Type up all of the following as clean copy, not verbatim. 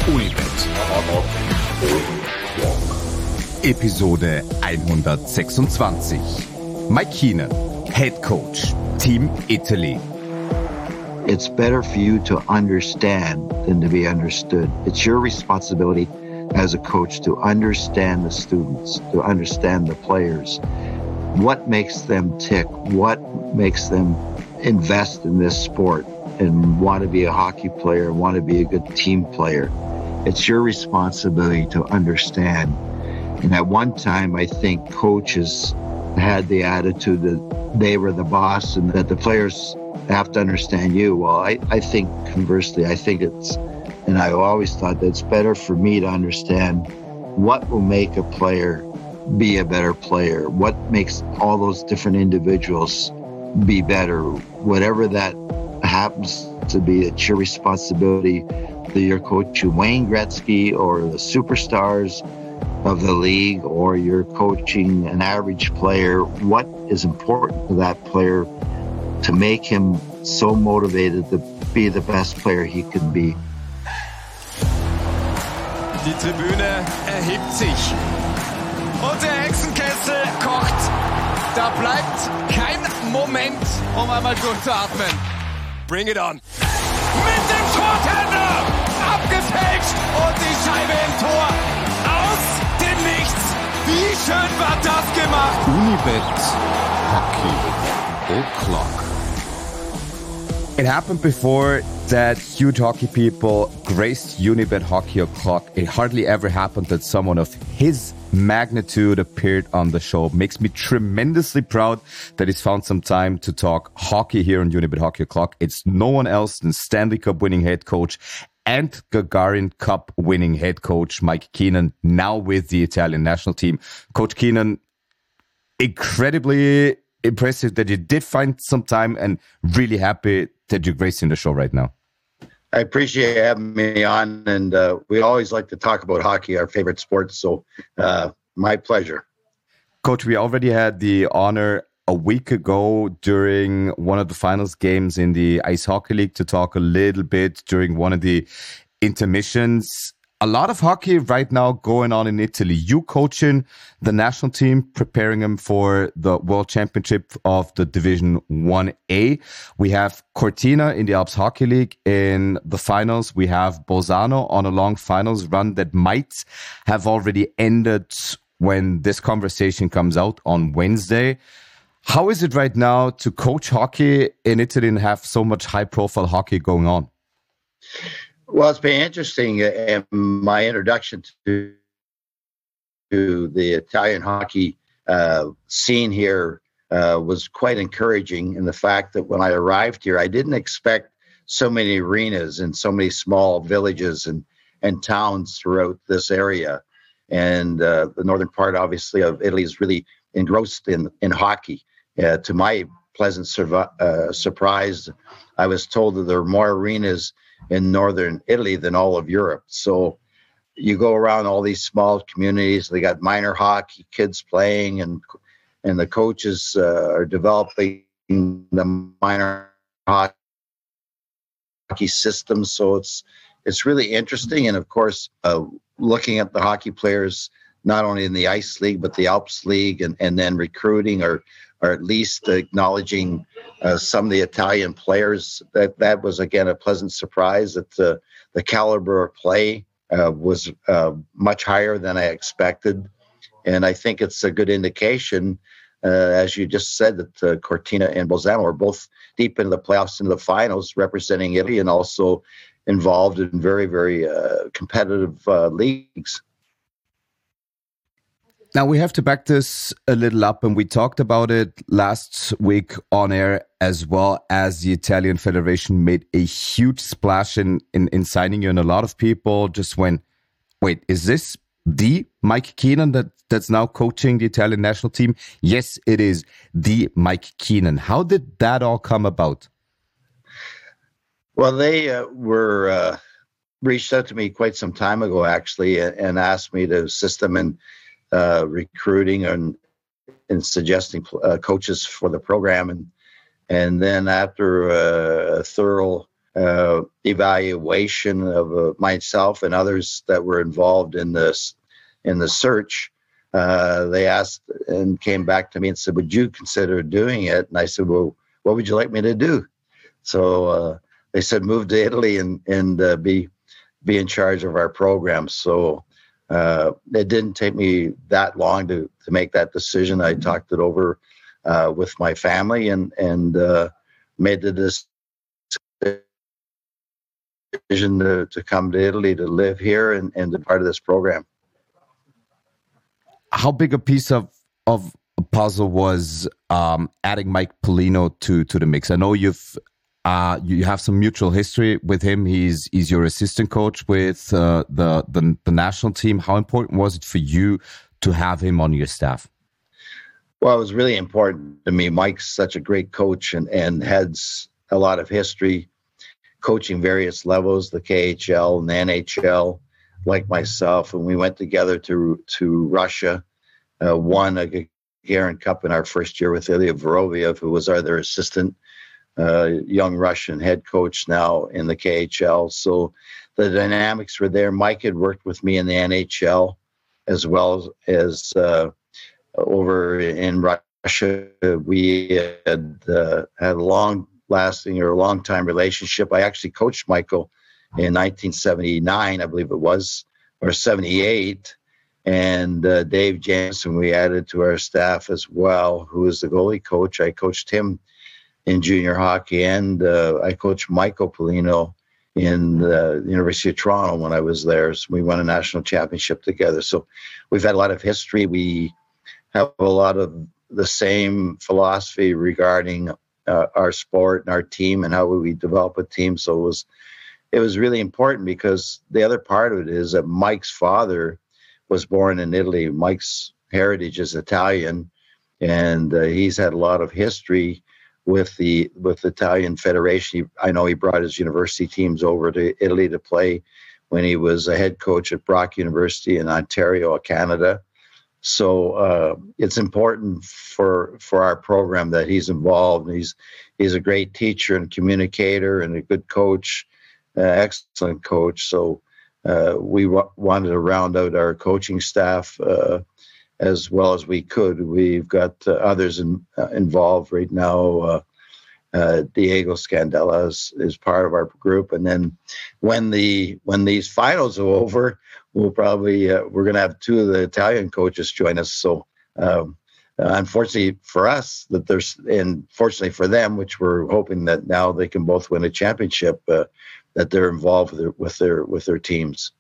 Unibet. Episode 126. Mike Keenan, Head Coach, Team Italy. It's better for you to understand than to be understood. It's your responsibility as a coach to understand the students, to understand the players. What makes them tick? What makes them invest in this sport and want to be a hockey player, want to be a good team player? It's your responsibility to understand. And at one time, I think coaches had the attitude that they were the boss and that the players have to understand you. Well, I think conversely, I think and I always thought that it's better for me to understand what will make a player be a better player, what makes all those different individuals be better. Whatever that happens to be, it's your responsibility that you're coaching Wayne Gretzky or the superstars of the league, or you're coaching an average player. What is important to that player to make him so motivated to be the best player he can be? Die Tribüne erhebt sich und der Hexenkessel kocht. Da bleibt kein Moment, um einmal durchzuatmen. Bring it on. Mit dem Shorthander abgefälscht und die Scheibe im Tor. Aus dem Nichts. Wie schön war das gemacht? Unibet Hockey O'Clock. It happened before that huge hockey people graced Unibet Hockey O'Clock. It hardly ever happened that someone of his magnitude appeared on the show. Makes me tremendously proud that he's found some time to talk hockey here on Unibet Hockey O'Clock. It's no one else than Stanley Cup winning head coach and Gagarin Cup winning head coach Mike Keenan, now with the Italian national team. Coach Keenan, incredibly impressive that you did find some time, and really happy that you're gracing the show right now. I appreciate you having me on, and we always like to talk about hockey, our favorite sport, so my pleasure. Coach, we already had the honor a week ago during one of the finals games in the Ice Hockey League to talk a little bit during one of the intermissions. A lot of hockey right now going on in Italy. You coaching the national team, preparing them for the World Championship of the Division 1A. We have Cortina in the Alps Hockey League in the finals. We have Bolzano on a long finals run that might have already ended when this conversation comes out on Wednesday. How is it right now to coach hockey in Italy and have so much high-profile hockey going on? Well, it's been interesting. And my introduction to the Italian hockey scene here was quite encouraging in the fact that when I arrived here, I didn't expect so many arenas and so many small villages and towns throughout this area. And the northern part, obviously, of Italy is really engrossed in hockey. To my pleasant surprise, I was told that there are more arenas in northern Italy than all of Europe. So you go around all these small communities, they got minor hockey kids playing, and the coaches are developing the minor hockey system. So it's really interesting. And of course, looking at the hockey players, not only in the Ice League, but the Alps League, and then recruiting or at least acknowledging some of the Italian players. That was, again, a pleasant surprise that the caliber of play was much higher than I expected. And I think it's a good indication, as you just said, that Cortina and Bolzano are both deep into the playoffs, into the finals, representing Italy, and also involved in very, very competitive leagues. Now, we have to back this a little up, and we talked about it last week on air, as well as the Italian Federation made a huge splash in signing you, and a lot of people just went, wait, is this the Mike Keenan that's now coaching the Italian national team? Yes, it is the Mike Keenan. How did that all come about? Well, they were reached out to me quite some time ago, actually, and asked me to assist them in recruiting and suggesting coaches for the program. And then after a thorough evaluation of myself and others that were involved in the search. They asked and came back to me and said, "Would you consider doing it?" And I said, "Well, what would you like me to do?" So they said, "Move to Italy and be in charge of our program." So it didn't take me that long to make that decision. I talked it over with my family and made the decision to come to Italy to live here and be part of this program. How big a piece of a puzzle was adding Mike Polino to the mix? I know you have some mutual history with him. He's your assistant coach with the national team. How important was it for you to have him on your staff? Well, it was really important to me. Mike's such a great coach and has a lot of history coaching various levels, the KHL and the NHL, like myself. And we went together to Russia, won a Gagarin Cup in our first year with Ilya Voroviev, who was their assistant, young Russian head coach now in the KHL. So the dynamics were there. Mike had worked with me in the NHL as well as over in Russia. We had a long-time relationship. I actually coached Michael in 1979, I believe it was, or 78. And Dave Jansen, we added to our staff as well, who is the goalie coach. I coached him in junior hockey, and I coached Michael Polino in the University of Toronto when I was there. So we won a national championship together. So we've had a lot of history. We have a lot of the same philosophy regarding our sport and our team and how we develop a team. So it was really important, because the other part of it is that Mike's father was born in Italy. Mike's heritage is Italian, and he's had a lot of history with the Italian Federation. I know he brought his university teams over to Italy to play when he was a head coach at Brock University in Ontario, Canada. So it's important for our program that he's involved. He's a great teacher and communicator and a good coach, excellent coach. So we wanted to round out our coaching staff as well as we could. We've got others involved right now. Diego Scandella is part of our group, and then when these finals are over, we'll probably we're going to have two of the Italian coaches join us. So unfortunately for us, and fortunately for them, which we're hoping that now they can both win a championship, that they're involved with their teams.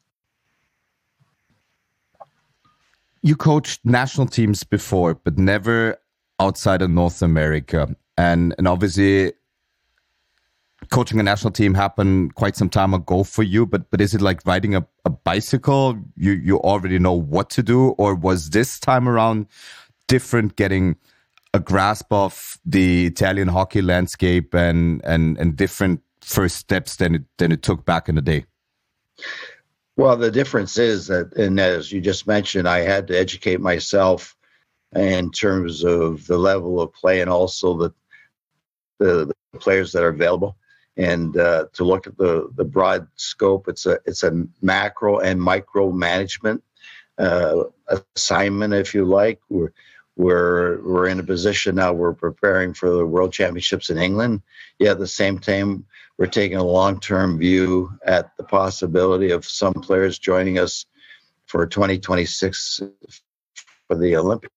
You coached national teams before, but never outside of North America. And obviously, coaching a national team happened quite some time ago for you. But is it like riding a bicycle? You already know what to do, or was this time around different, getting a grasp of the Italian hockey landscape and different first steps than it took back in the day? Well, the difference is that, and as you just mentioned, I had to educate myself in terms of the level of play and also the players that are available, and to look at the broad scope. It's a macro and micro management assignment, if you like. We're in a position now. We're preparing for the World Championships in England. Yet at the same time, we're taking a long-term view at the possibility of some players joining us for 2026 for the Olympic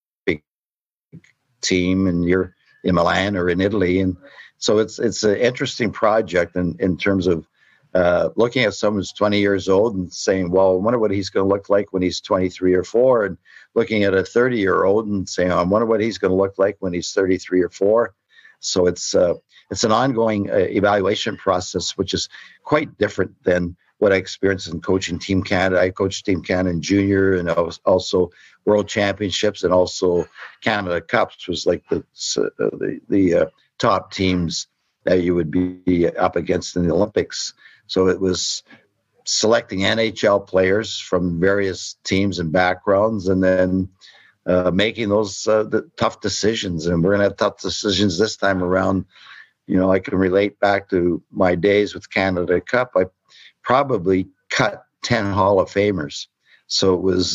team in Milan or in Italy. And so it's an interesting project in terms of looking at someone who's 20 years old and saying, well, I wonder what he's going to look like when he's 23 or 4, and looking at a 30-year-old and saying, I wonder what he's going to look like when he's 33 or 4. So it's an ongoing evaluation process, which is quite different than what I experienced in coaching Team Canada. I coached Team Canada in junior and also World Championships and also Canada Cups, was like the top teams that you would be up against in the Olympics. So it was selecting NHL players from various teams and backgrounds, and then making those the tough decisions. And we're going to have tough decisions this time around I can relate back to my days with Canada Cup. I probably cut 10 Hall of Famers. So it was,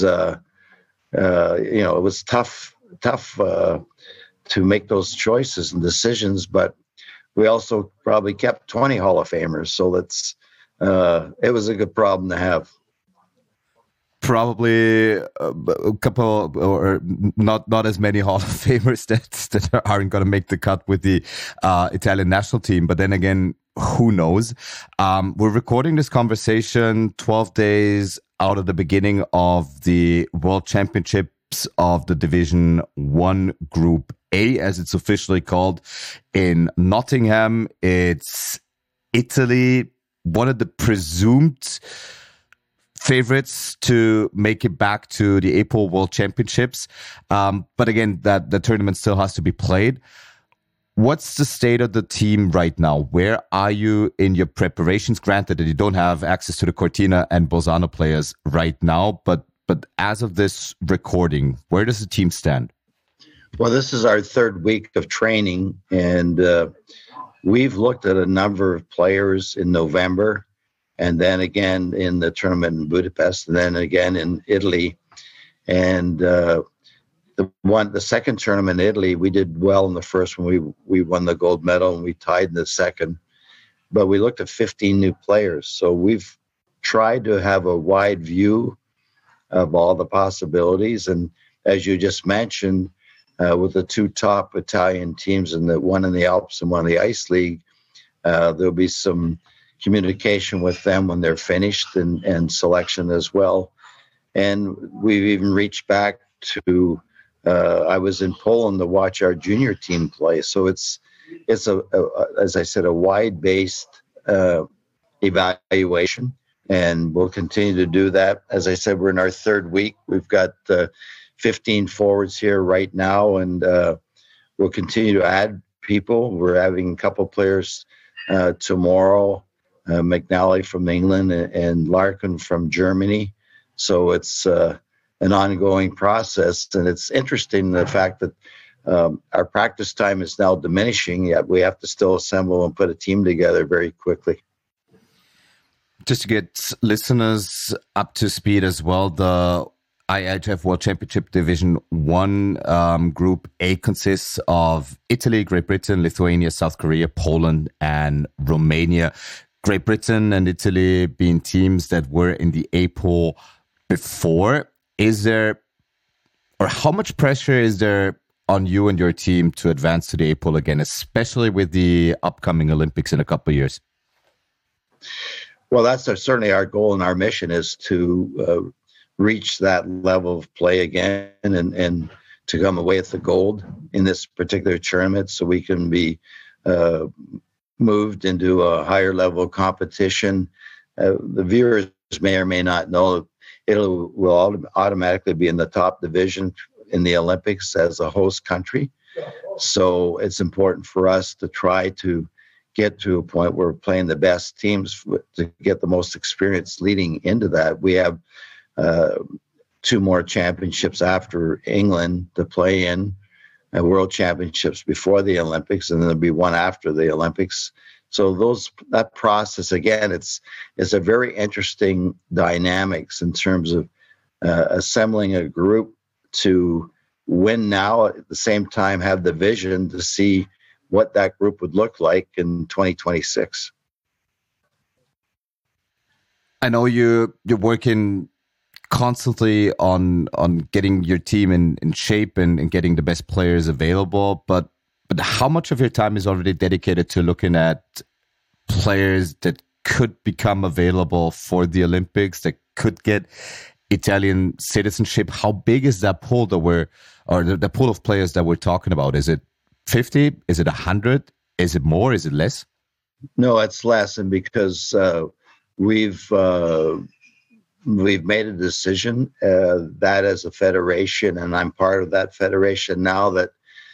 it was tough to make those choices and decisions, but we also probably kept 20 Hall of Famers. So it was a good problem to have. Probably a couple, or not as many Hall of Famers that aren't going to make the cut with the Italian national team. But then again, who knows? We're recording this conversation 12 days out of the beginning of the World Championships of the Division 1 Group A, as it's officially called, in Nottingham. It's Italy, one of the presumed favorites to make it back to the April World Championships. But again, the tournament still has to be played. What's the state of the team right now? Where are you in your preparations? Granted that you don't have access to the Cortina and Bolzano players right now, but as of this recording, where does the team stand? Well, this is our third week of training, and we've looked at a number of players in November, and then again in the tournament in Budapest, and then again in Italy. And the second tournament in Italy, we did well in the first one. We won the gold medal, and we tied in the second. But we looked at 15 new players. So we've tried to have a wide view of all the possibilities. And as you just mentioned, with the two top Italian teams, and the one in the Alps and one in the Ice League, there'll be some communication with them when they're finished, and selection as well. And we've even reached back to, I was in Poland to watch our junior team play. So it's as I said, a wide-based evaluation, and we'll continue to do that. As I said, we're in our third week. We've got 15 forwards here right now, and we'll continue to add people. We're having a couple players tomorrow, McNally from England and Larkin from Germany. So it's an ongoing process, and it's interesting the fact that our practice time is now diminishing, yet we have to still assemble and put a team together very quickly. Just to get listeners up to speed as well, the IIHF World Championship Division 1 Group A consists of Italy, Great Britain, Lithuania, South Korea, Poland, and Romania. Great Britain and Italy being teams that were in the A pool before. Is there, or how much pressure is there on you and your team to advance to the A pool again, especially with the upcoming Olympics in a couple of years? Well, that's certainly our goal, and our mission is to reach that level of play again, and to come away with the gold in this particular tournament, so we can be moved into a higher level of competition. The viewers may or may not know it will automatically be in the top division in the Olympics as a host country. So it's important for us to try to get to a point where we're playing the best teams to get the most experience leading into that. We have 2 more championships after England to play in, World Championships before the Olympics, and then there'll be one after the Olympics. So that process, again, it's a very interesting dynamics in terms of assembling a group to win now, at the same time have the vision to see what that group would look like in 2026. I know you're working constantly on getting your team in shape and getting the best players available, but how much of your time is already dedicated to looking at players that could become available for the Olympics, that could get Italian citizenship? How big is that pool the pool of players that we're talking about? Is it 50? Is it 100? Is it more? Is it less? No, it's less, and because we've made a decision that as a federation, and I'm part of that federation now, that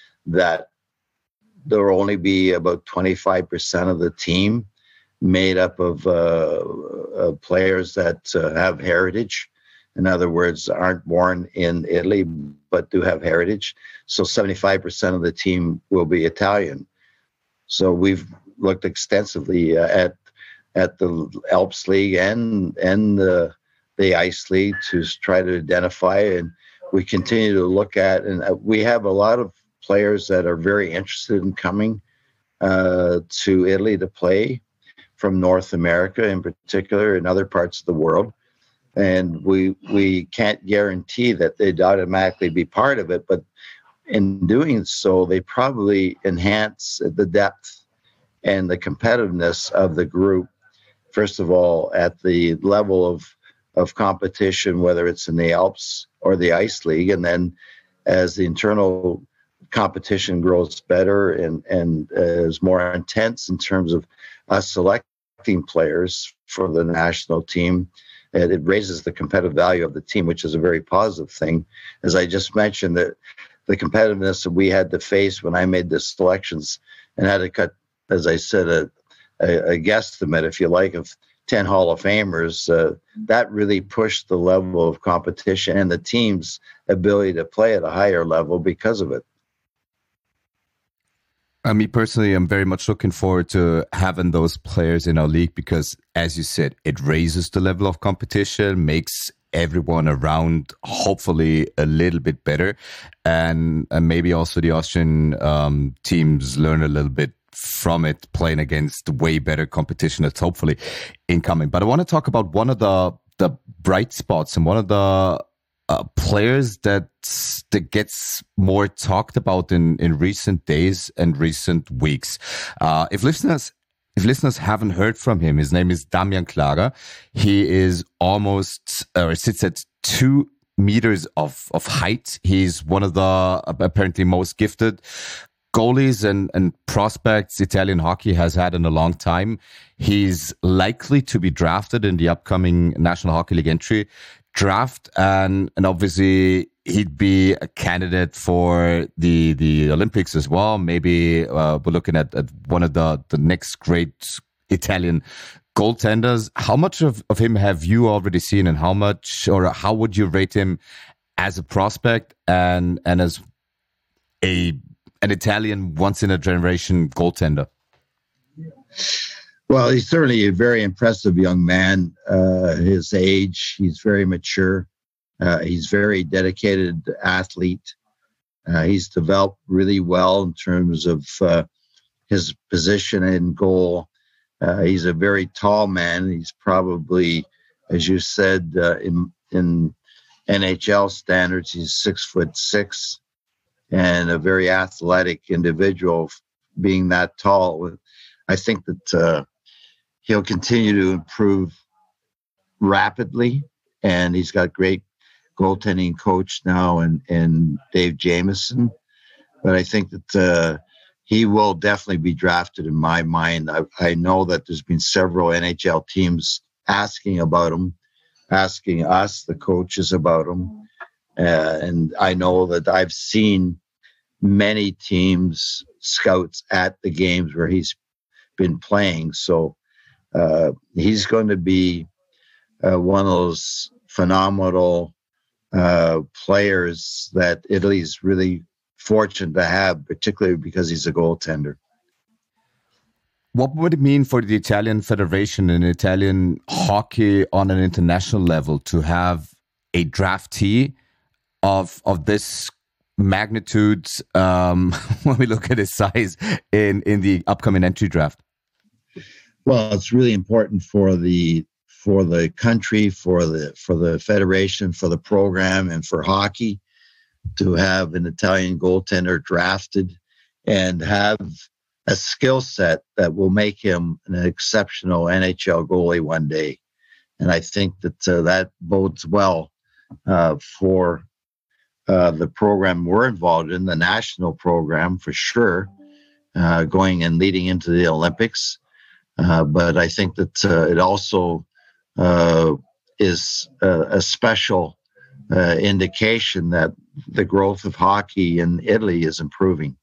there will only be about 25% of the team made up of players that have heritage. In other words, aren't born in Italy, but do have heritage. So 75% of the team will be Italian. So we've looked extensively at the Alps League and the Ice League to try to identify, and we continue to look at, and we have a lot of players that are very interested in coming to Italy to play from North America in particular and other parts of the world. And we can't guarantee that they'd automatically be part of it, but in doing so, they probably enhance the depth and the competitiveness of the group. First of all, at the level of competition, whether it's in the Alps or the Ice League, and then as the internal competition grows better and is more intense in terms of us selecting players for the national team, it raises the competitive value of the team, which is a very positive thing. As I just mentioned, that the competitiveness that we had to face when I made the selections and had to cut, as I said, a guesstimate, if you like, of 10 Hall of Famers, that really pushed the level of competition and the team's ability to play at a higher level because of it. Me personally, I'm very much looking forward to having those players in our league because, as you said, it raises the level of competition, makes everyone around hopefully a little bit better, and maybe also the Austrian teams learn a little bit from it, playing against way better competition that's hopefully incoming. But I want to talk about one of the bright spots and one of the players that gets more talked about in recent days and recent weeks. If listeners haven't heard from him, his name is Damian Klára. He is sits at 2 meters of height. He's one of the apparently most gifted goalies and prospects Italian hockey has had in a long time. He's likely to be drafted in the upcoming National Hockey League entry draft, and obviously he'd be a candidate for the Olympics as well. Maybe we're looking at one of the next great Italian goaltenders. How much of him have you already seen, and how would you rate him as a prospect and as an Italian once in a generation goaltender? Well, he's certainly a very impressive young man. His age, he's very mature. He's very dedicated athlete. He's developed really well in terms of his position in goal. He's a very tall man. He's probably, as you said, in NHL standards, he's 6'6", and a very athletic individual, being that tall. I think that he'll continue to improve rapidly, and he's got great goaltending coach now and Dave Jamieson. But I think that he will definitely be drafted in my mind. I know that there's been several NHL teams asking about him, asking us, the coaches, about him. And I know that I've seen many teams, scouts at the games where he's been playing. So he's going to be one of those phenomenal players that Italy's really fortunate to have, particularly because he's a goaltender. What would it mean for the Italian Federation and Italian hockey on an international level to have a draftee of this magnitude when we look at his size in the upcoming entry draft? Well, it's really important for the country, for the federation, for the program, and for hockey to have an Italian goaltender drafted and have a skill set that will make him an exceptional NHL goalie one day. And I think that that bodes well for the program we're involved in, the national program for sure, going and leading into the Olympics. But I think that it also is a special indication that the growth of hockey in Italy is improving.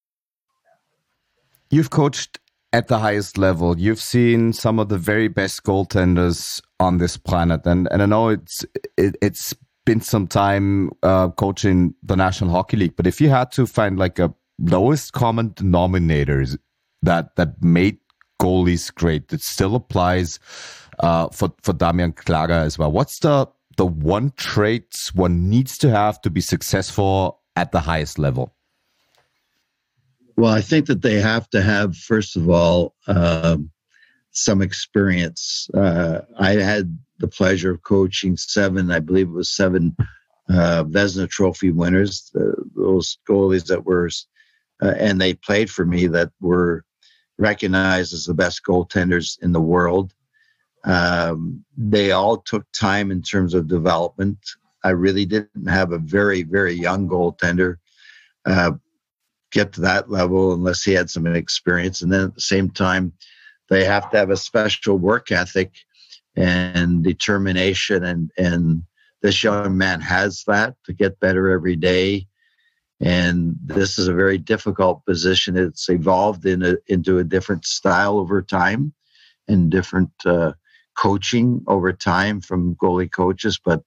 You've coached at the highest level. You've seen some of the very best goaltenders on this planet, and I know it's been some time coaching the National Hockey League. But if you had to find like a lowest common denominator that made goalies great. It still applies for Damian Klaga as well. What's the one trait one needs to have to be successful at the highest level? Well, I think that they have to have, first of all, some experience. I had the pleasure of coaching seven Vezina Trophy winners, those goalies that were, and they played for me, that were recognized as the best goaltenders in the world. They all took time in terms of development. I really didn't have a very, very young goaltender get to that level unless he had some experience. And then at the same time, they have to have a special work ethic and determination. And this young man has that, to get better every day. And this is a very difficult position. It's evolved into a different style over time and different coaching over time from goalie coaches. But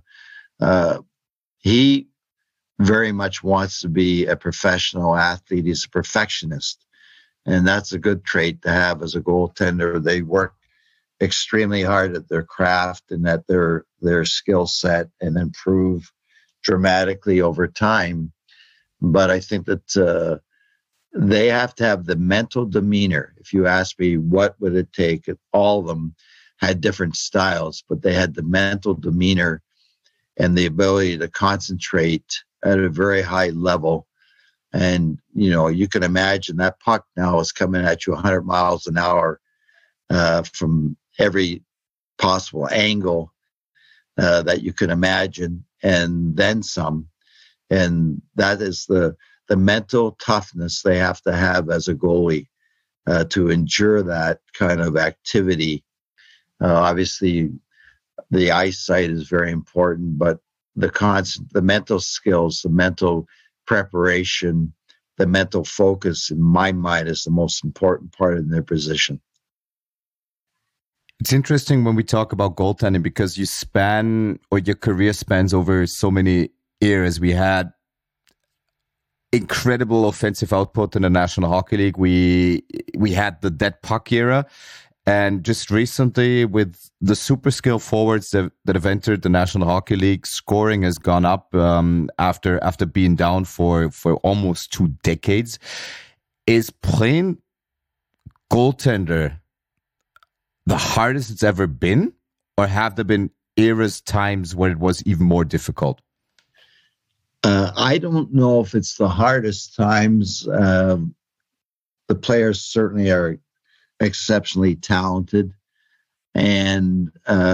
he very much wants to be a professional athlete. He's a perfectionist. And that's a good trait to have as a goaltender. They work extremely hard at their craft and at their skill set and improve dramatically over time. But I think that they have to have the mental demeanor. If you ask me what would it take, all of them had different styles, but they had the mental demeanor and the ability to concentrate at a very high level. And, you can imagine that puck now is coming at you 100 miles an hour from every possible angle that you can imagine, and then some. And that is the mental toughness they have to have as a goalie to endure that kind of activity. Obviously, the eyesight is very important, but the mental skills, the mental preparation, the mental focus, in my mind, is the most important part in their position. It's interesting when we talk about goaltending, because your career spans over so many eras. We had incredible offensive output in the National Hockey League. We had the dead puck era. And just recently, with the super skill forwards that have entered the National Hockey League, scoring has gone up after being down for almost 2 decades. Is playing goaltender the hardest it's ever been, or have there been times where it was even more difficult? I don't know if it's the hardest times. The players certainly are exceptionally talented and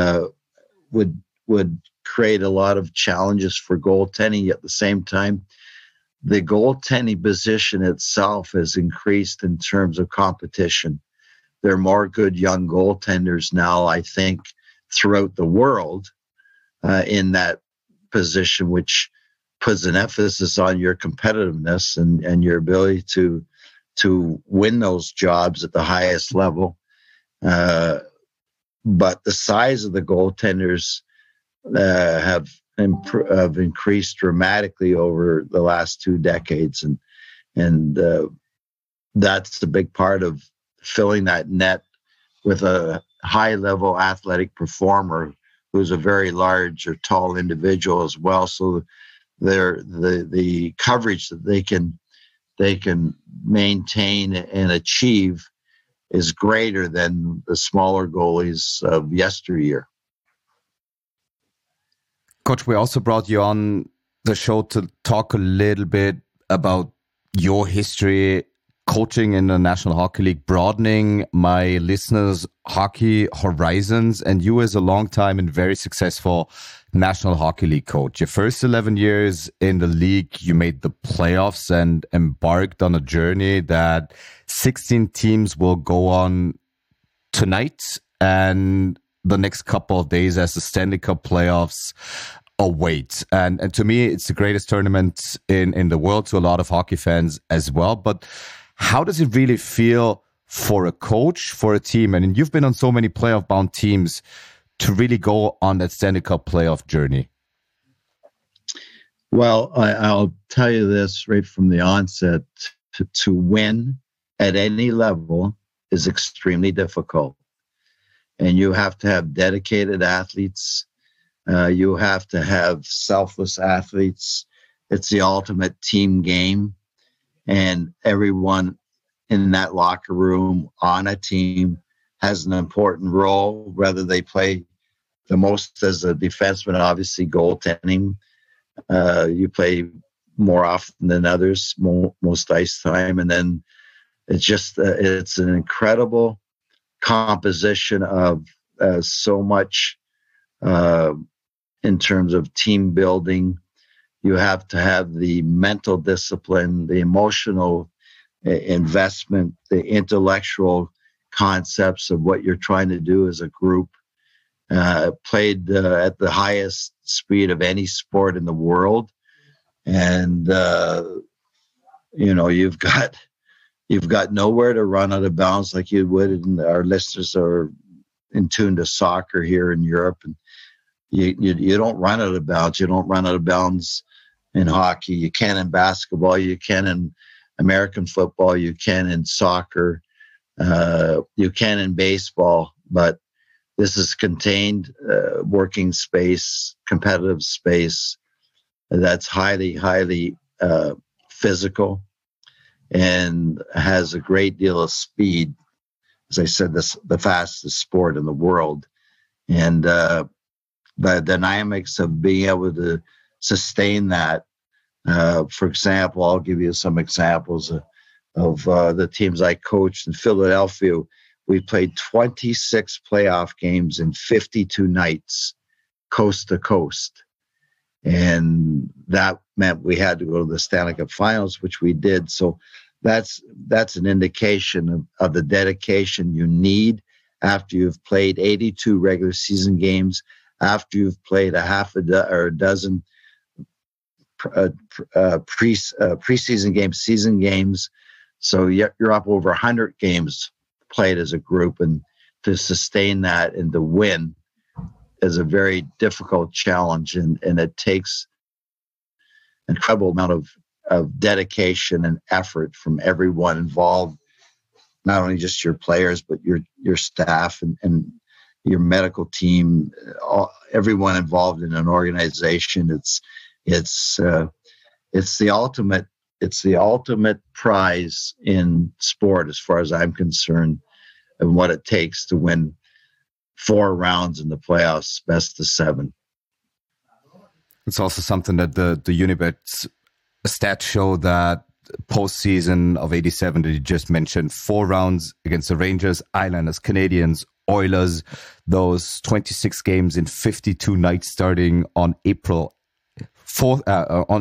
would create a lot of challenges for goaltending. At the same time, the goaltending position itself has increased in terms of competition. There are more good young goaltenders now, I think, throughout the world in that position, which puts an emphasis on your competitiveness and your ability to win those jobs at the highest level. But the size of the goaltenders have increased dramatically over the last 2 decades. And that's the big part of filling that net with a high-level athletic performer who's a very large or tall individual as well. So the coverage that they can maintain and achieve is greater than the smaller goalies of yesteryear. Coach, we also brought you on the show to talk a little bit about your history coaching in the National Hockey League, broadening my listeners' hockey horizons, and you as a long-time and very successful National Hockey League coach. Your first 11 years in the league, you made the playoffs and embarked on a journey that 16 teams will go on tonight and the next couple of days as the Stanley Cup playoffs await. And to me, it's the greatest tournament in the world, to a lot of hockey fans as well. But how does it really feel for a coach, for a team? And you've been on so many playoff-bound teams, to really go on that Stanley Cup playoff journey? Well, I'll tell you this right from the onset. To win at any level is extremely difficult. And you have to have dedicated athletes. You have to have selfless athletes. It's the ultimate team game. And everyone in that locker room on a team has an important role, whether they play the most as a defenseman, obviously goaltending. You play more often than others, most ice time. And then it's just, it's an incredible composition of so much in terms of team building. You have to have the mental discipline, the emotional investment, the intellectual concepts of what you're trying to do as a group. Played at the highest speed of any sport in the world. And, you've got nowhere to run out of bounds like you would. And our listeners are in tune to soccer here in Europe. And you don't run out of bounds. You don't run out of bounds in hockey. You can in basketball. You can in American football. You can in soccer. You can in baseball. But this is contained working space, competitive space that's highly, highly physical and has a great deal of speed. As I said, the fastest sport in the world. And the dynamics of being able to sustain that. For example, I'll give you some examples of the teams I coached in Philadelphia. We played 26 playoff games in 52 nights, coast to coast. And that meant we had to go to the Stanley Cup Finals, which we did. So that's an indication of the dedication you need after you've played 82 regular season games, after you've played a dozen preseason games, season games. So you're up over 100 games played as a group, and to sustain that and to win is a very difficult challenge, and it takes an incredible amount of dedication and effort from everyone involved, not only just your players, but your staff and your medical team, everyone involved in an organization. It's the ultimate prize in sport, as far as I'm concerned, and what it takes to win 4 rounds in the playoffs, best of 7. It's also something that the Unibet stats show that postseason of 87 that you just mentioned, 4 rounds against the Rangers, Islanders, Canadiens, Oilers, those 26 games in 52 nights starting on April 8th,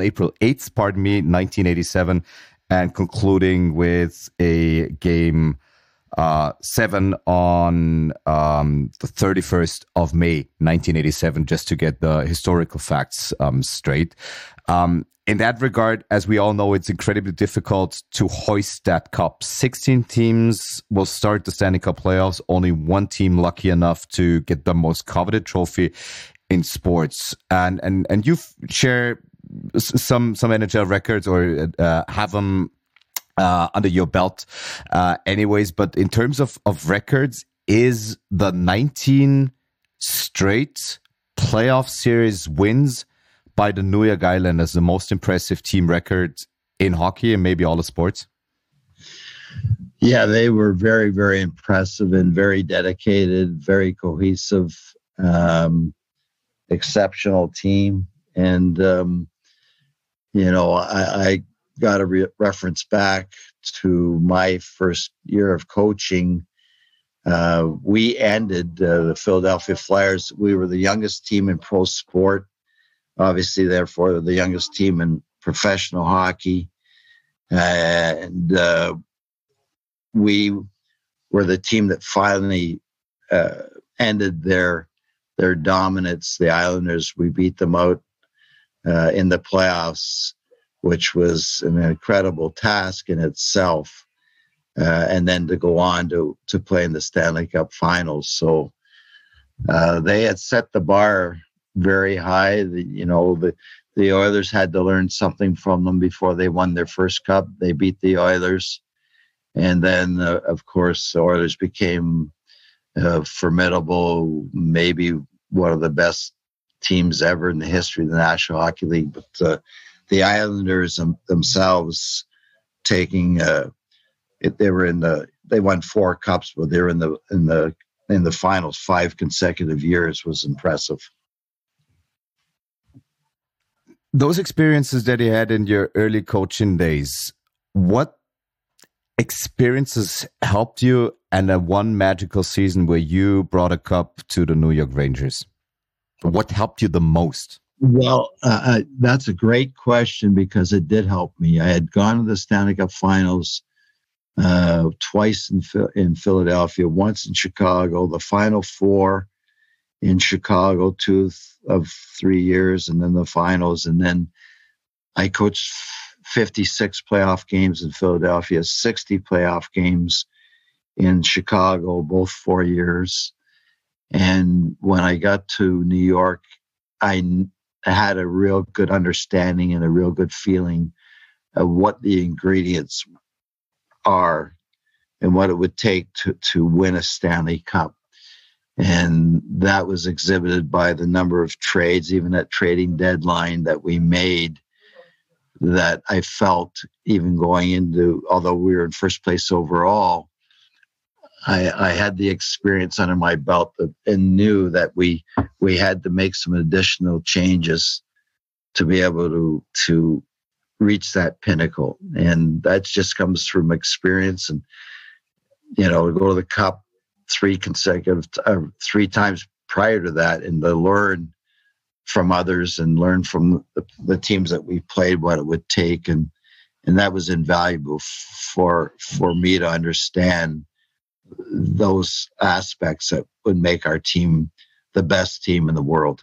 1987, and concluding with a game 7 on the 31st of May, 1987, just to get the historical facts straight. In that regard, as we all know, it's incredibly difficult to hoist that cup. 16 teams will start the Stanley Cup playoffs. Only one team lucky enough to get the most coveted trophy in sports. And you've shared some NHL records or have them under your belt anyways. But in terms of records, is the 19 straight playoff series wins by the New York Islanders the most impressive team record in hockey and maybe all the sports? Yeah, they were very, very impressive and very dedicated, very cohesive, exceptional team. And, I got a reference back to my first year of coaching. We ended the Philadelphia Flyers. We were the youngest team in pro sport, obviously, therefore, the youngest team in professional hockey. And we were the team that finally ended their dominance. The Islanders, we beat them out in the playoffs, which was an incredible task in itself. And then to go on to play in the Stanley Cup Finals. So they had set the bar very high. The Oilers had to learn something from them before they won their first cup. They beat the Oilers, And then, of course, the Oilers became formidable, maybe one of the best teams ever in the history of the National Hockey League. But the Islanders themselves taking they won 4 cups, but they were in the finals 5 consecutive years was impressive. Those experiences that you had in your early coaching days, what experiences helped you and one magical season where you brought a cup to the New York Rangers? What helped you the most? Well, that's a great question because it did help me. I had gone to the Stanley Cup Finals twice in Philadelphia, once in Chicago, the Final Four in Chicago 2 of 3 years, and then the finals. And then I coached 56 playoff games in Philadelphia, 60 playoff games in Chicago, both 4 years. And when I got to New York, I had a real good understanding and a real good feeling of what the ingredients are and what it would take to win a Stanley Cup. And that was exhibited by the number of trades, even at trading deadline, that we made, that I felt even going into, although we were in first place overall, I had the experience under my belt and knew that we had to make some additional changes to be able to reach that pinnacle. And that just comes from experience. And, to go to the Cup 3 times prior to that, and to learn from others and learn from the teams that we played what it would take. And that was invaluable for me to understand those aspects that would make our team the best team in the world.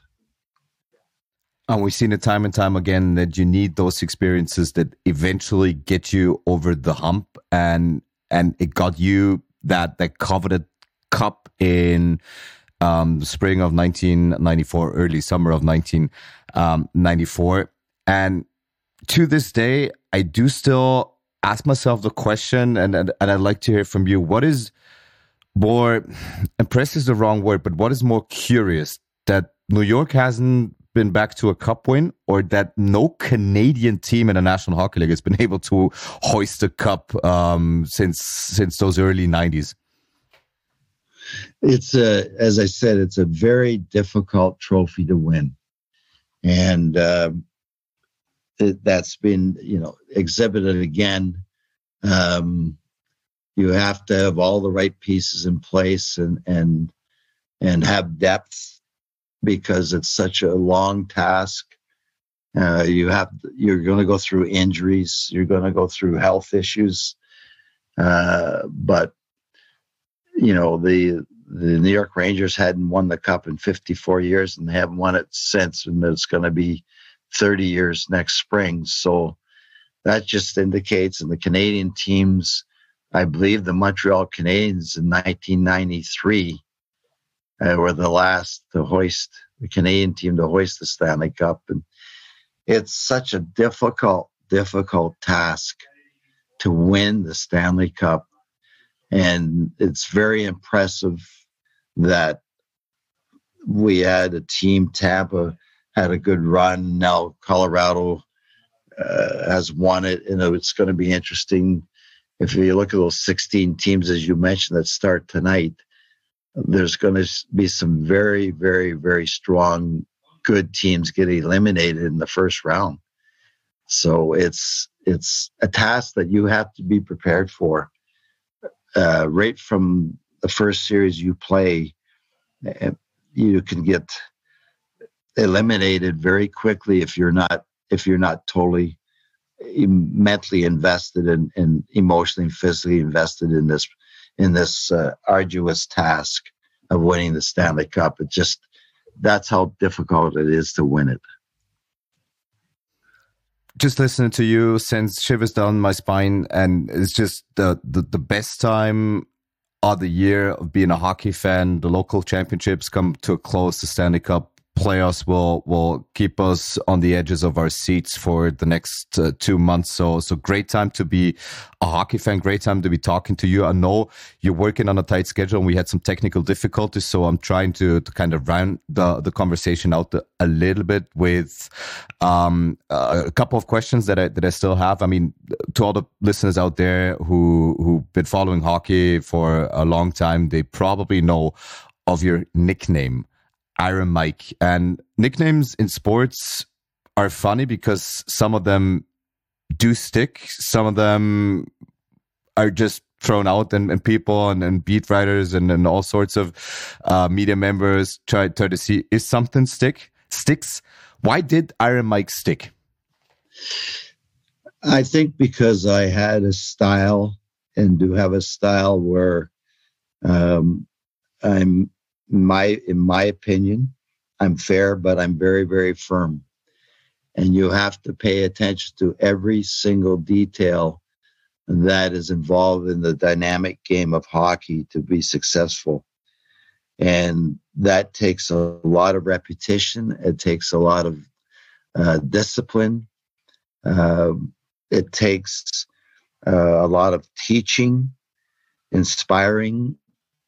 And we've seen it time and time again that you need those experiences that eventually get you over the hump, and it got you that coveted cup in the spring of 1994, early summer of 1994. And to this day, I do still ask myself the question, and I'd like to hear from you. What is more, impressed is the wrong word, but what is more curious, that New York hasn't been back to a cup win, or that no Canadian team in the National Hockey League has been able to hoist a cup since those early 90s? It's as I said, it's a very difficult trophy to win. And that's been, exhibited again. You have to have all the right pieces in place and have depth, because it's such a long task. You're going to go through injuries. You're going to go through health issues. But the New York Rangers hadn't won the Cup in 54 years, and they haven't won it since, and it's going to be 30 years next spring. So that just indicates, in the Canadian teams, I believe the Montreal Canadiens in 1993 were the last the Canadian team to hoist the Stanley Cup. And it's such a difficult task to win the Stanley Cup. And it's very impressive that we had a team. Tampa had a good run. Now Colorado has won it, and it's going to be interesting. If you look at those 16 teams, as you mentioned, that start tonight, there's going to be some very, very, very strong, good teams get eliminated in the first round. So it's a task that you have to be prepared for. Right from the first series you play, you can get eliminated very quickly if you're not totally mentally invested and emotionally and physically invested in this arduous task of winning the Stanley Cup. That's how difficult it is to win it. Just listening to you sends shivers down my spine, and it's just the best time of the year of being a hockey fan. The local championships come to a close. The Stanley Cup playoffs will keep us on the edges of our seats for the next 2 months. So great time to be a hockey fan. Great time to be talking to you. I know you're working on a tight schedule and we had some technical difficulties. So I'm trying to kind of round the conversation out a little bit with a couple of questions that I still have. I mean, to all the listeners out there who've been following hockey for a long time, they probably know of your nickname, Iron Mike. And nicknames in sports are funny because some of them do stick. Some of them are just thrown out and people and beat writers and all sorts of media members try to see, is something sticks? Why did Iron Mike stick? I think because I had a style and do have a style where in my opinion, I'm fair, but I'm very, very firm. And you have to pay attention to every single detail that is involved in the dynamic game of hockey to be successful. And that takes a lot of repetition. It takes a lot of discipline. It takes a lot of teaching, inspiring,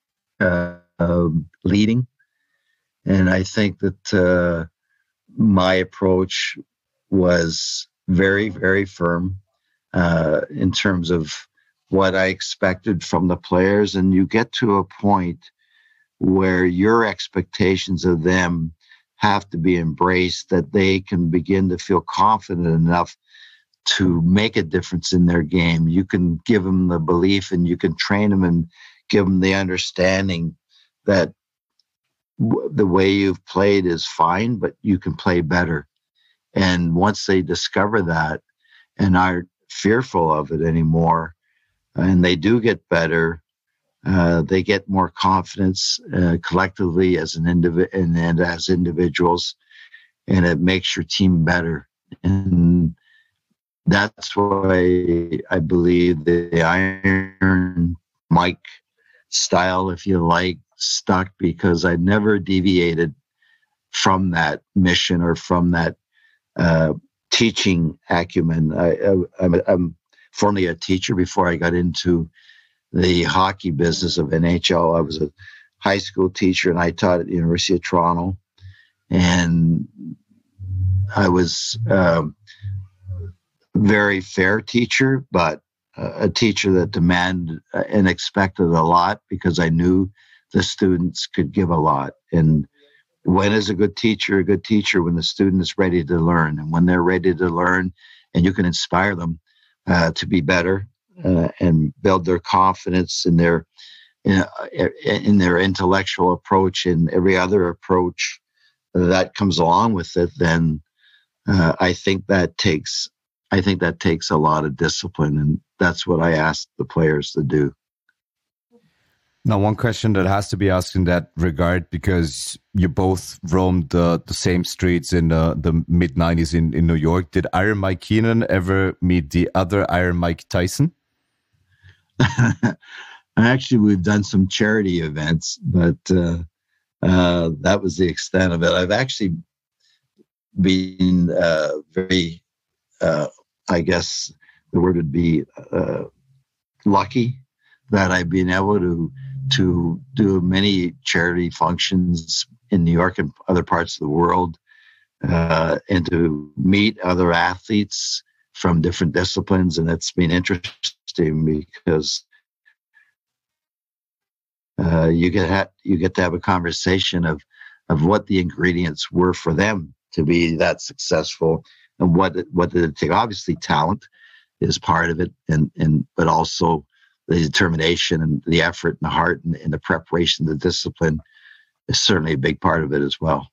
leading. And I think that my approach was very, very firm in terms of what I expected from the players. And you get to a point where your expectations of them have to be embraced, that they can begin to feel confident enough to make a difference in their game. You can give them the belief and you can train them and give them the understanding that the way you've played is fine, but you can play better. And once they discover that and aren't fearful of it anymore, and they do get better, they get more confidence collectively as an and as individuals, and it makes your team better. And that's why I believe the Iron Mike style, if you like, stuck, because I never deviated from that mission or from that teaching acumen. I'm formerly a teacher before I got into the hockey business of NHL. I was a high school teacher and I taught at the University of Toronto. And I was a very fair teacher, but a teacher that demanded and expected a lot, because I knew the students could give a lot. And when is a good teacher when the student is ready to learn, and when they're ready to learn and you can inspire them to be better and build their confidence in their intellectual approach and every other approach that comes along with it, then I think that takes a lot of discipline, and that's what I asked the players to do. Now, one question that has to be asked in that regard, because you both roamed the same streets in the mid-90s in New York. Did Iron Mike Keenan ever meet the other Iron Mike Tyson? Actually, we've done some charity events, but that was the extent of it. I've actually been very, I guess the word would be lucky, that I've been able to do many charity functions in New York and other parts of the world, and to meet other athletes from different disciplines. And it's been interesting because you get to have a conversation of what the ingredients were for them to be that successful, and what did it take. Obviously, talent is part of it, but also the determination and the effort and the heart and the preparation, the discipline is certainly a big part of it as well.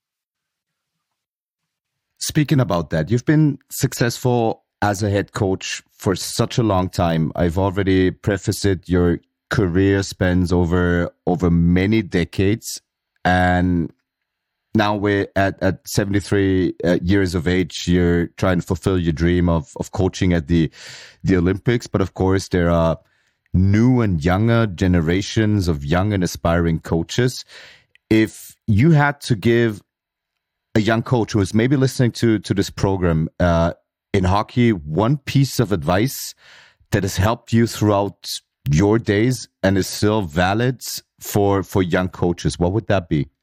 Speaking about that, you've been successful as a head coach for such a long time. I've already prefaced it. Your career spans over many decades, and now we're at 73 years of age. You're trying to fulfill your dream of coaching at the Olympics, but of course there are new and younger generations of young and aspiring coaches. If you had to give a young coach who is maybe listening to this program in hockey, one piece of advice that has helped you throughout your days and is still valid for young coaches, what would that be?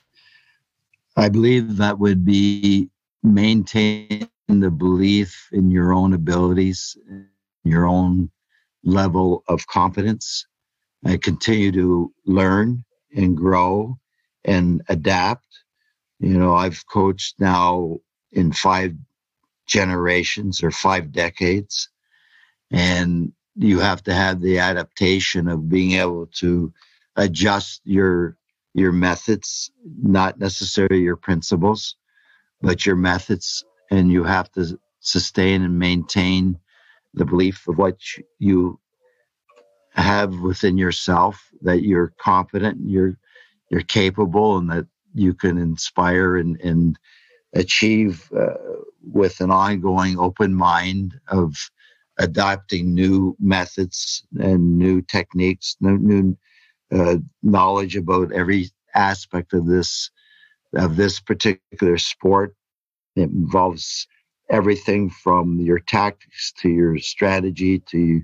I believe that would be maintain the belief in your own abilities, your own level of competence, and continue to learn and grow and adapt. You know, I've coached now in 5 generations or 5 decades, and you have to have the adaptation of being able to adjust your methods, not necessarily your principles, but your methods, and you have to sustain and maintain the belief of what you have within yourself, that you're competent, you're capable, and that you can inspire and achieve with an ongoing open mind of adopting new methods and new techniques, new knowledge about every aspect of this particular sport. It involves everything from your tactics to your strategy to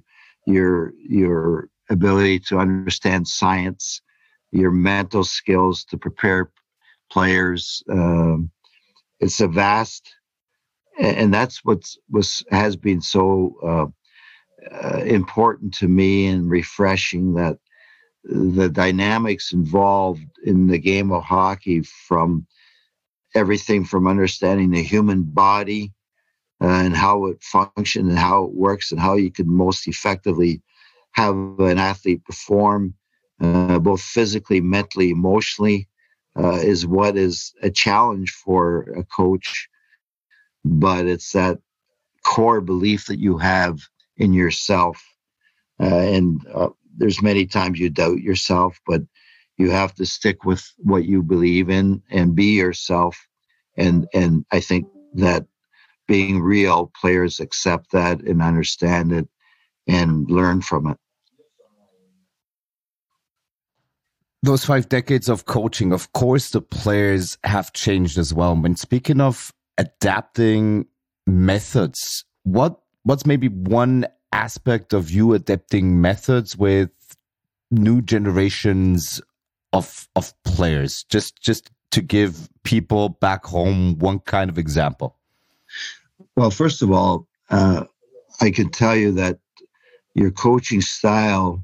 your ability to understand science, your mental skills to prepare players. It's a vast, and that's has been so important to me and refreshing, that the dynamics involved in the game of hockey, from everything from understanding the human body and how it functions and how it works and how you can most effectively have an athlete perform both physically, mentally, emotionally, is what is a challenge for a coach. But it's that core belief that you have in yourself. And there's many times you doubt yourself, but you have to stick with what you believe in and be yourself. And I think that being real, players accept that and understand it and learn from it. Those 5 decades of coaching, of course, the players have changed as well. When speaking of adapting methods, what's maybe one aspect of you adapting methods with new generations of players? Just to give people back home one kind of example. Well, first of all, I can tell you that your coaching style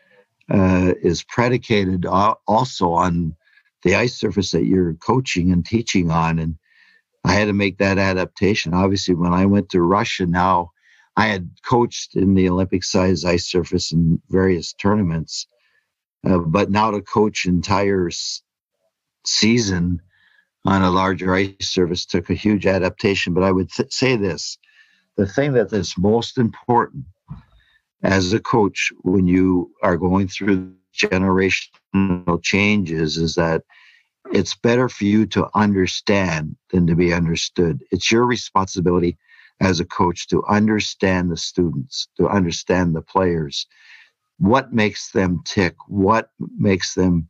is predicated also on the ice surface that you're coaching and teaching on. And I had to make that adaptation. Obviously, when I went to Russia, now I had coached in the Olympic-sized ice surface in various tournaments. But now to coach entire season on a larger ice surface took a huge adaptation. But I would say this, the thing that is most important as a coach when you are going through generational changes is that it's better for you to understand than to be understood. It's your responsibility as a coach to understand the students, to understand the players, what makes them tick, what makes them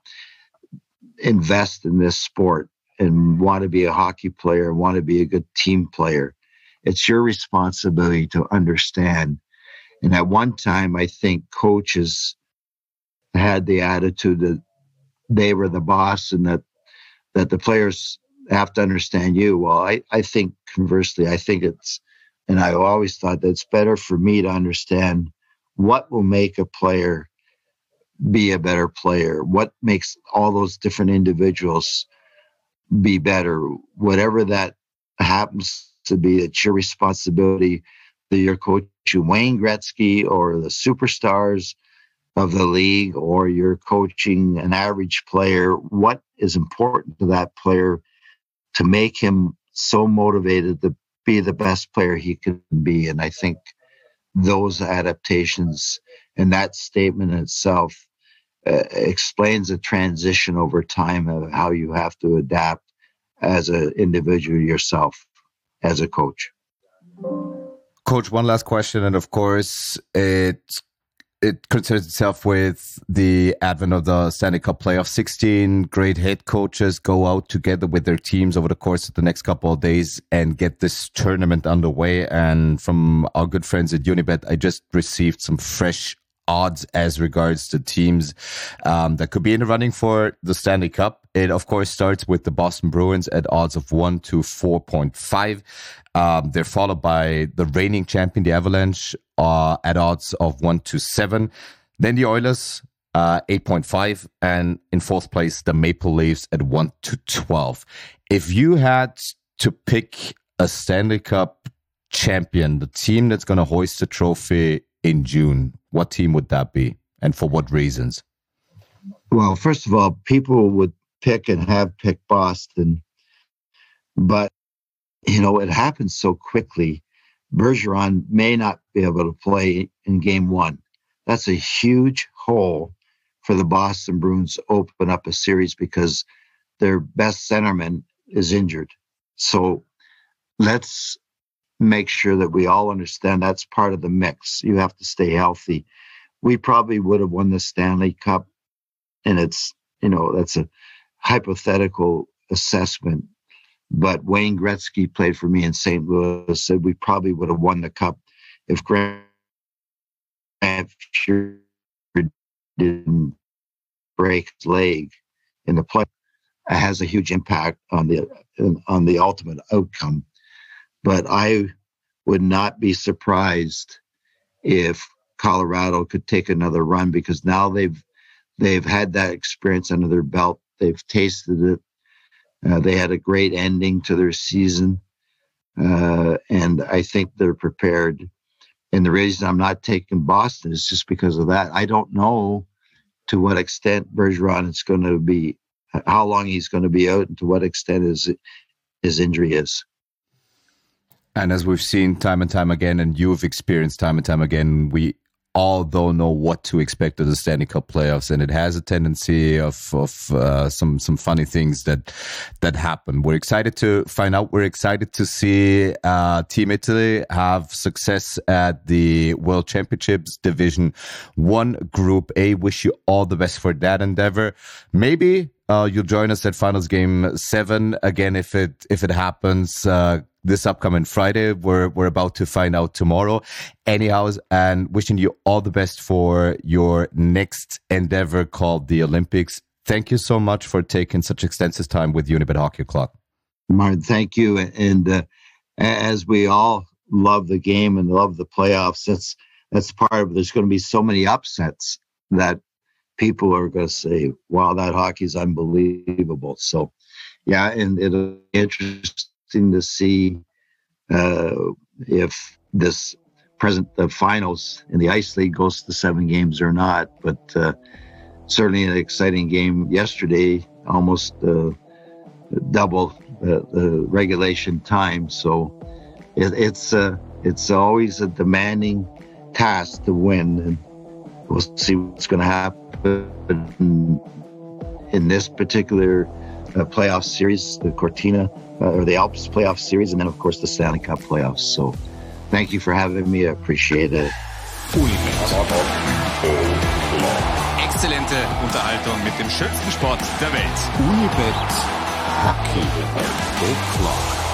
invest in this sport and want to be a hockey player, want to be a good team player. It's your responsibility to understand. And at one time, I think coaches had the attitude that they were the boss and that the players have to understand you. Well, I think conversely, I think it's, and I always thought that it's better for me to understand what will make a player be a better player, what makes all those different individuals be better, whatever that happens to be. It's your responsibility that you're coaching Wayne Gretzky or the superstars of the league, or you're coaching an average player. What is important to that player to make him so motivated to be the best player he can be? And I think those adaptations and that statement in itself explains the transition over time of how you have to adapt as an individual yourself, as a coach. Coach, one last question, and of course, it's it concerns itself with the advent of the Stanley Cup playoff. 16 great head coaches go out together with their teams over the course of the next couple of days and get this tournament underway. And from our good friends at Unibet, I just received some fresh odds as regards to teams that could be in the running for the Stanley Cup. It, of course, starts with the Boston Bruins at odds of 1 to 4.5. They're followed by the reigning champion, the Avalanche, at odds of 1 to 7. Then the Oilers, 8.5. And in fourth place, the Maple Leafs at 1 to 12. If you had to pick a Stanley Cup champion, the team that's going to hoist the trophy in June, what team would that be? And for what reasons? Well, first of all, people would pick and have picked Boston, but it happens so quickly. Bergeron may not be able to play in game one. That's a huge hole for the Boston Bruins to open up a series because their best centerman is injured. So let's make sure that we all understand that's part of the mix. You have to stay healthy. We probably would have won the Stanley Cup, and it's, that's a hypothetical assessment. But Wayne Gretzky played for me in St. Louis, said we probably would have won the Cup if Grant Fuhr didn't break his leg in the play. It has a huge impact on the ultimate outcome. But I would not be surprised if Colorado could take another run, because now they've had that experience under their belt. They've tasted it. They had a great ending to their season, and I think they're prepared. And the reason I'm not taking Boston is just because of that. I don't know to what extent Bergeron is going to be, how long he's going to be out, and to what extent his injury is. And as we've seen time and time again, and you've experienced time and time again, we all don't know what to expect of the Stanley Cup playoffs, and it has a tendency of some funny things that happen. We're excited to find out. We're excited to see Team Italy have success at the World Championships Division 1 Group A. Wish you all the best for that endeavor. Maybe you'll join us at Finals Game 7 again if it happens. This upcoming Friday. We're about to find out tomorrow. Anyhow, and wishing you all the best for your next endeavor called the Olympics. Thank you so much for taking such extensive time with Unibet Hockey O'Clock. Martin, thank you. And as we all love the game and love the playoffs, that's part of it. There's going to be so many upsets that people are going to say, wow, that hockey is unbelievable. So, yeah, and it'll be interesting to see if the finals in the Ice League goes to 7 games or not. But certainly an exciting game yesterday, almost double the regulation time. So it's always a demanding task to win, and we'll see what's going to happen in this particular playoff series, the Cortina or the Alps playoff series, and then of course the Stanley Cup playoffs. So thank you for having me. I appreciate it. Exzellente Unterhaltung mit dem schönsten Sport der Welt. Unibet Hockey O'Clock.